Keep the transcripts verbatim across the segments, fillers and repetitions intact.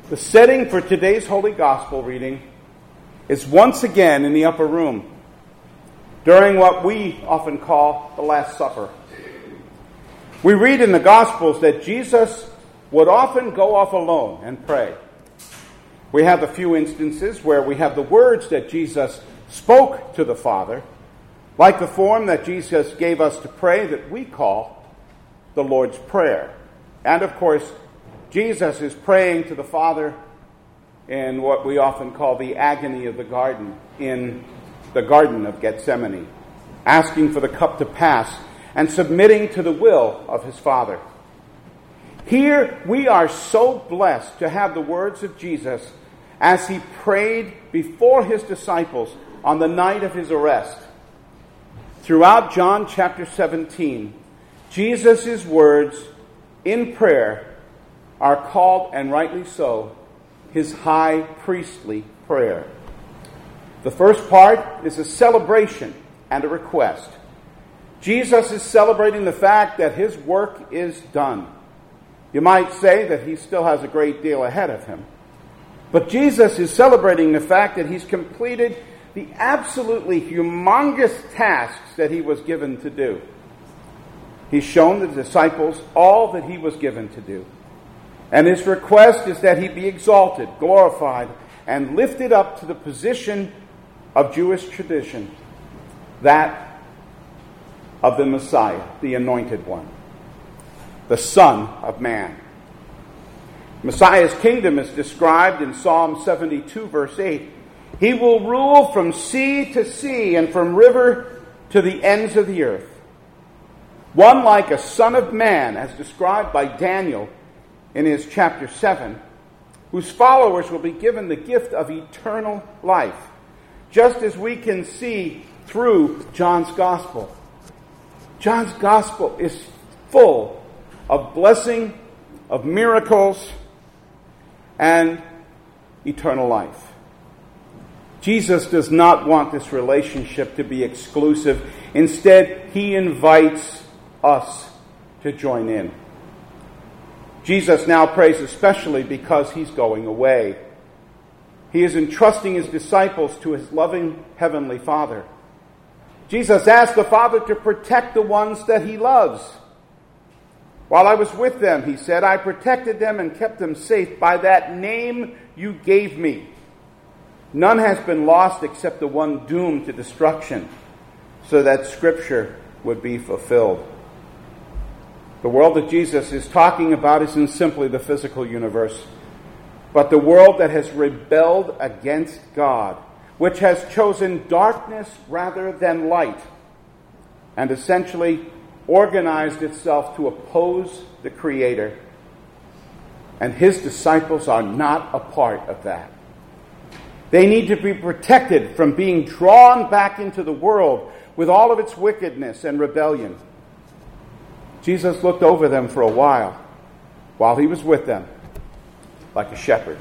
The setting for today's Holy Gospel reading is once again in the upper room, during what we often call the Last Supper. We read in the Gospels that Jesus would often go off alone and pray. We have a few instances where we have the words that Jesus spoke to the Father, like the form that Jesus gave us to pray that we call the Lord's Prayer. And of course, Jesus is praying to the Father in what we often call the agony of the garden, in the Garden of Gethsemane, asking for the cup to pass and submitting to the will of his Father. Here we are so blessed to have the words of Jesus as he prayed before his disciples on the night of his arrest. Throughout John chapter seventeen, Jesus' words in prayer are called, and rightly so, his high priestly prayer. The first part is a celebration and a request. Jesus is celebrating the fact that his work is done. You might say that he still has a great deal ahead of him. But Jesus is celebrating the fact that he's completed the absolutely humongous tasks that he was given to do. He's shown the disciples all that he was given to do. And his request is that he be exalted, glorified, and lifted up to the position of Jewish tradition, that of the Messiah, the Anointed One, the Son of Man. Messiah's kingdom is described in Psalm seventy-two, verse eight. He will rule from sea to sea and from river to the ends of the earth. One like a son of man, as described by Daniel in his chapter seven, whose followers will be given the gift of eternal life, just as we can see through John's Gospel. John's Gospel is full of blessing, of miracles, and eternal life. Jesus does not want this relationship to be exclusive. Instead, he invites us to join in. Jesus now prays especially because he's going away. He is entrusting his disciples to his loving heavenly Father. Jesus asked the Father to protect the ones that he loves. While I was with them, he said, I protected them and kept them safe by that name you gave me. None has been lost except the one doomed to destruction, so that Scripture would be fulfilled. The world that Jesus is talking about isn't simply the physical universe, but the world that has rebelled against God, which has chosen darkness rather than light, and essentially organized itself to oppose the Creator. And his disciples are not a part of that. They need to be protected from being drawn back into the world with all of its wickedness and rebellion. Jesus looked over them for a while, while he was with them, like a shepherd.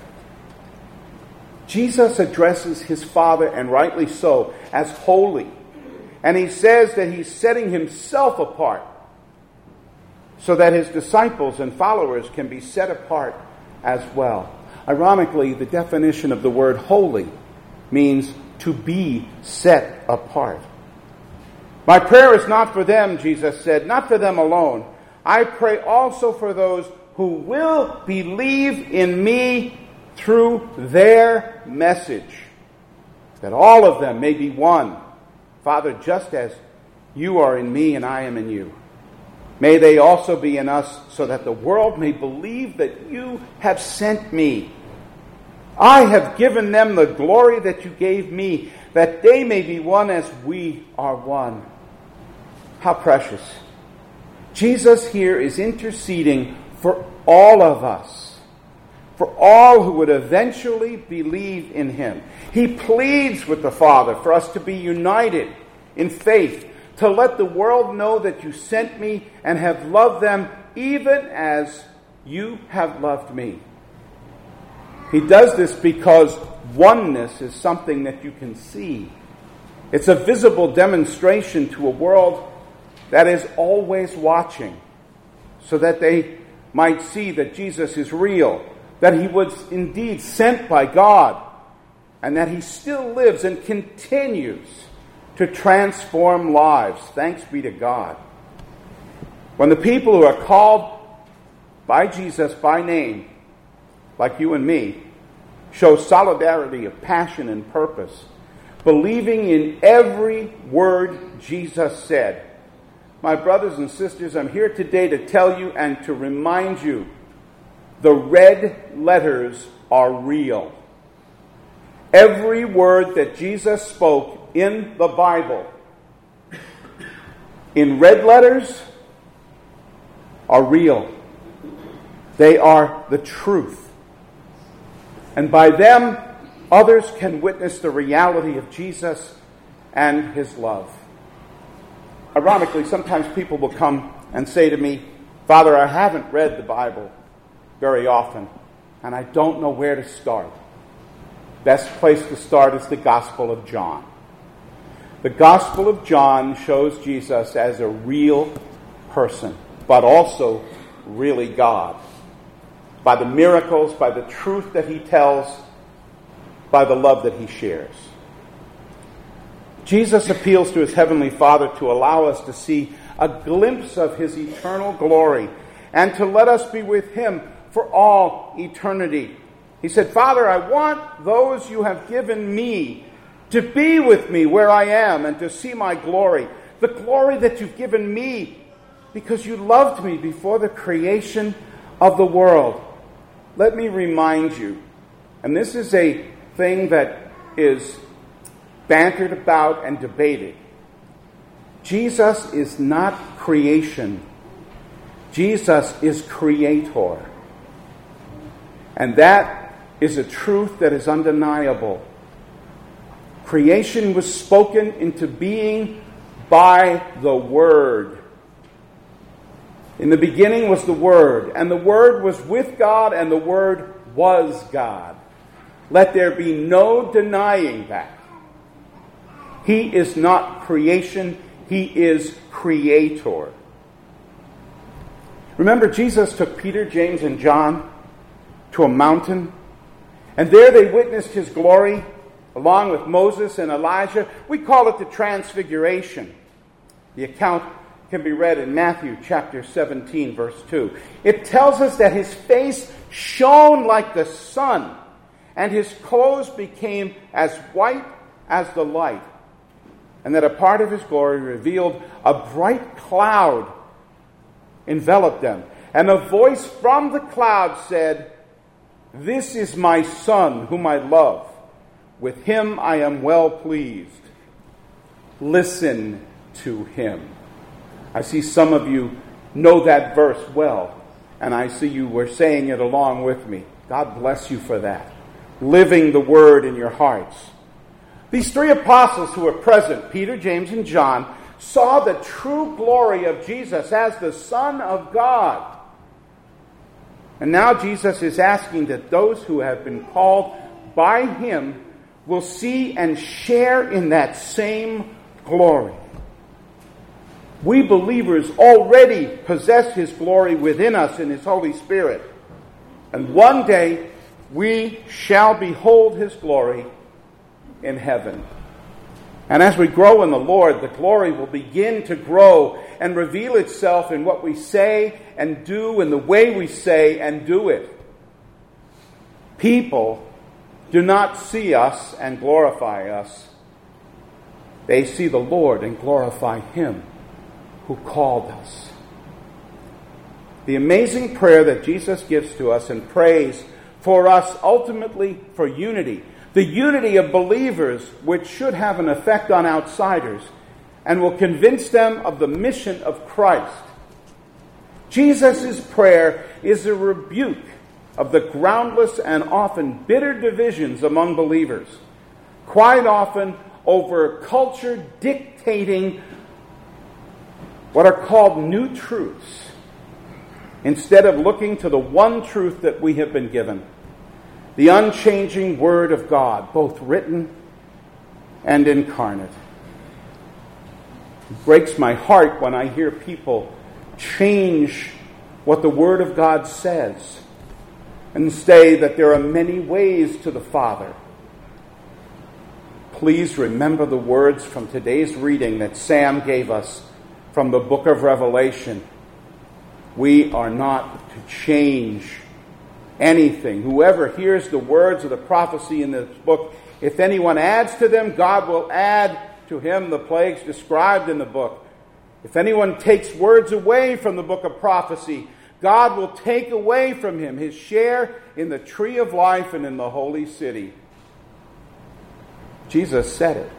Jesus addresses his Father, and rightly so, as holy. And he says that he's setting himself apart so that his disciples and followers can be set apart as well. Ironically, the definition of the word holy means to be set apart. My prayer is not for them, Jesus said, not for them alone. I pray also for those who will believe in me through their message, that all of them may be one. Father, just as you are in me and I am in you, may they also be in us, so that the world may believe that you have sent me. I have given them the glory that you gave me, that they may be one as we are one. How precious. Jesus here is interceding for all of us, for all who would eventually believe in him. He pleads with the Father for us to be united in faith, to let the world know that you sent me and have loved them even as you have loved me. He does this because oneness is something that you can see. It's a visible demonstration to a world that is always watching, so that they might see that Jesus is real, that he was indeed sent by God, and that he still lives and continues to transform lives. Thanks be to God. When the people who are called by Jesus by name, like you and me, show solidarity of passion and purpose, believing in every word Jesus said, my brothers and sisters, I'm here today to tell you and to remind you, the red letters are real. Every word that Jesus spoke in the Bible, in red letters, are real. They are the truth. And by them, others can witness the reality of Jesus and his love. Ironically, sometimes people will come and say to me, Father, I haven't read the Bible very often, and I don't know where to start. Best place to start is the Gospel of John. The Gospel of John shows Jesus as a real person, but also really God. By the miracles, by the truth that he tells, by the love that he shares. Jesus appeals to his heavenly Father to allow us to see a glimpse of his eternal glory and to let us be with him for all eternity. He said, Father, I want those you have given me to be with me where I am and to see my glory. The glory that you've given me because you loved me before the creation of the world. Let me remind you, and this is a thing that is bantered about and debated. Jesus is not creation. Jesus is creator. And that is a truth that is undeniable. Creation was spoken into being by the Word. In the beginning was the Word, and the Word was with God, and the Word was God. Let there be no denying that. He is not creation, he is creator. Remember, Jesus took Peter, James, and John to a mountain, and there they witnessed his glory, along with Moses and Elijah. We call it the Transfiguration. The account can be read in Matthew chapter seventeen, verse two. It tells us that his face shone like the sun, and his clothes became as white as the light, and that a part of his glory revealed a bright cloud enveloped them. And a voice from the cloud said, This is my Son, whom I love. With him I am well pleased. Listen to him. I see some of you know that verse well, and I see you were saying it along with me. God bless you for that. Living the word in your hearts. These three apostles who were present, Peter, James, and John, saw the true glory of Jesus as the Son of God. And now Jesus is asking that those who have been called by him will see and share in that same glory. We believers already possess his glory within us in his Holy Spirit. And one day we shall behold his glory in heaven. And as we grow in the Lord, the glory will begin to grow and reveal itself in what we say and do, in the way we say and do it. People do not see us and glorify us. They see the Lord and glorify him who called us. The amazing prayer that Jesus gives to us and prays for us ultimately for unity, the unity of believers, which should have an effect on outsiders and will convince them of the mission of Christ. Jesus' prayer is a rebuke of the groundless and often bitter divisions among believers, quite often over culture dictating what are called new truths, instead of looking to the one truth that we have been given, the unchanging Word of God, both written and incarnate. It breaks my heart when I hear people change what the Word of God says and say that there are many ways to the Father. Please remember the words from today's reading that Sam gave us from the book of Revelation. We are not to change anything. Whoever hears the words of the prophecy in this book, if anyone adds to them, God will add to him the plagues described in the book. If anyone takes words away from the book of prophecy, God will take away from him his share in the tree of life and in the holy city. Jesus said it.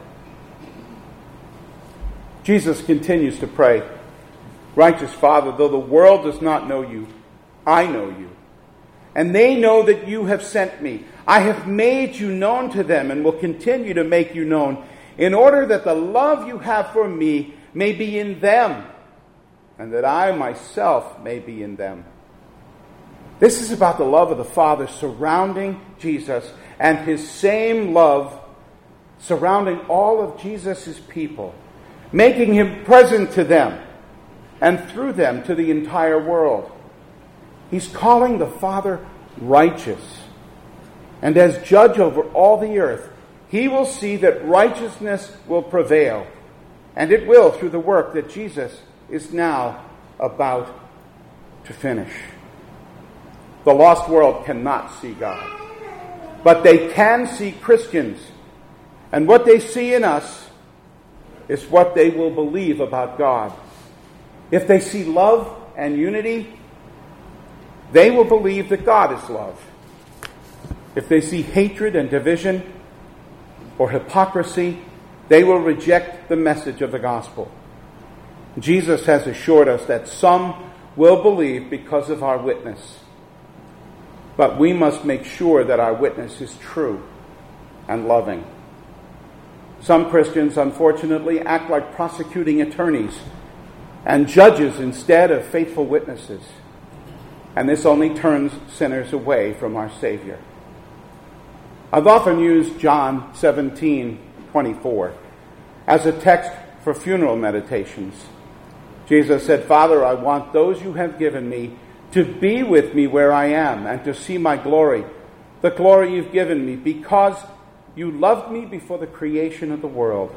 Jesus continues to pray, Righteous Father, though the world does not know you, I know you. And they know that you have sent me. I have made you known to them and will continue to make you known, in order that the love you have for me may be in them, and that I myself may be in them. This is about the love of the Father surrounding Jesus, and his same love surrounding all of Jesus' people, making him present to them, and through them to the entire world. He's calling the Father righteous. And as judge over all the earth, he will see that righteousness will prevail. And it will through the work that Jesus is now about to finish. The lost world cannot see God, but they can see Christians. And what they see in us is what they will believe about God. If they see love and unity, they will believe that God is love. If they see hatred and division or hypocrisy, they will reject the message of the gospel. Jesus has assured us that some will believe because of our witness. But we must make sure that our witness is true and loving. Some Christians, unfortunately, act like prosecuting attorneys and judges instead of faithful witnesses. And this only turns sinners away from our Savior. I've often used John seventeen twenty-four as a text for funeral meditations. Jesus said, Father, I want those you have given me to be with me where I am and to see my glory, the glory you've given me, because you loved me before the creation of the world.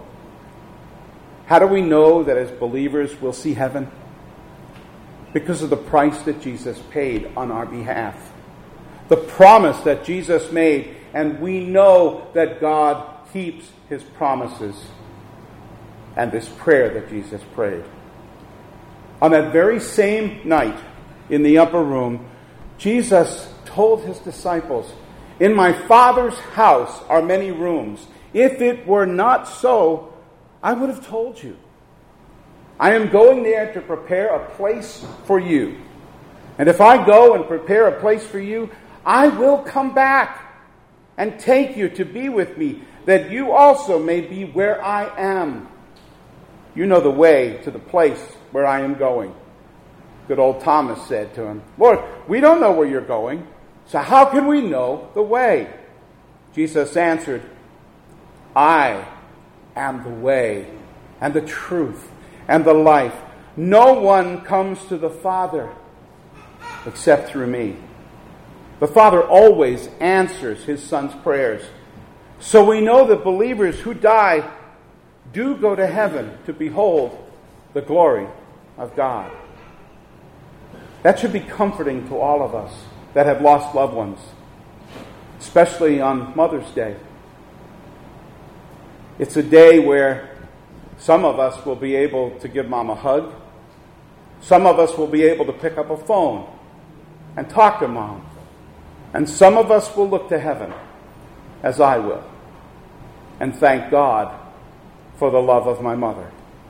How do we know that as believers we'll see heaven? Because of the price that Jesus paid on our behalf. The promise that Jesus made, and we know that God keeps his promises. And this prayer that Jesus prayed. On that very same night in the upper room, Jesus told his disciples, in my Father's house are many rooms. If it were not so, I would have told you. I am going there to prepare a place for you. And if I go and prepare a place for you, I will come back and take you to be with me, that you also may be where I am. You know the way to the place where I am going. Good old Thomas said to him, Lord, we don't know where you're going, so how can we know the way? Jesus answered, I am the way and the truth and the life. No one comes to the Father except through me. The Father always answers his Son's prayers. So we know that believers who die do go to heaven to behold the glory of God. That should be comforting to all of us that have lost loved ones, especially on Mother's Day. It's a day where some of us will be able to give Mom a hug. Some of us will be able to pick up a phone and talk to Mom. And some of us will look to heaven, as I will, and thank God for the love of my mother.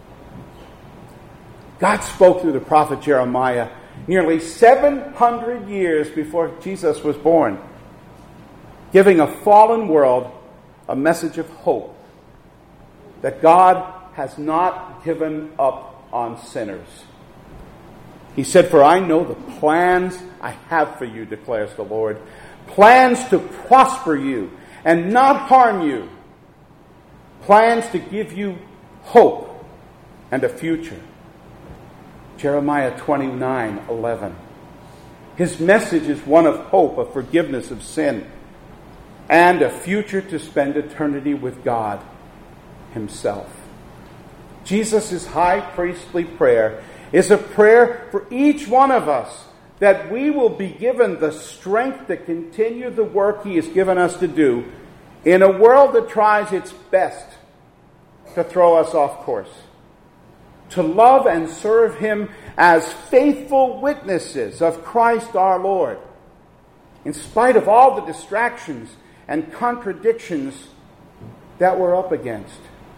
God spoke through the prophet Jeremiah nearly seven hundred years before Jesus was born, giving a fallen world a message of hope that God has not given up on sinners. He said, for I know the plans I have for you, declares the Lord, plans to prosper you and not harm you, plans to give you hope and a future. Jeremiah twenty-nine eleven. His message is one of hope, of forgiveness of sin, and a future to spend eternity with God Himself. Jesus' high priestly prayer is a prayer for each one of us, that we will be given the strength to continue the work He has given us to do in a world that tries its best to throw us off course. To love and serve Him as faithful witnesses of Christ our Lord, in spite of all the distractions and contradictions that we're up against.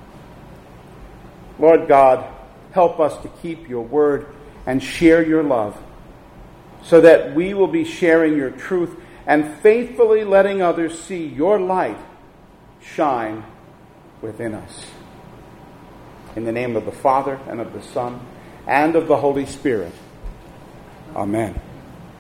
Lord God, help us to keep Your word and share Your love, so that we will be sharing Your truth and faithfully letting others see Your light shine within us. In the name of the Father, and of the Son, and of the Holy Spirit. Amen.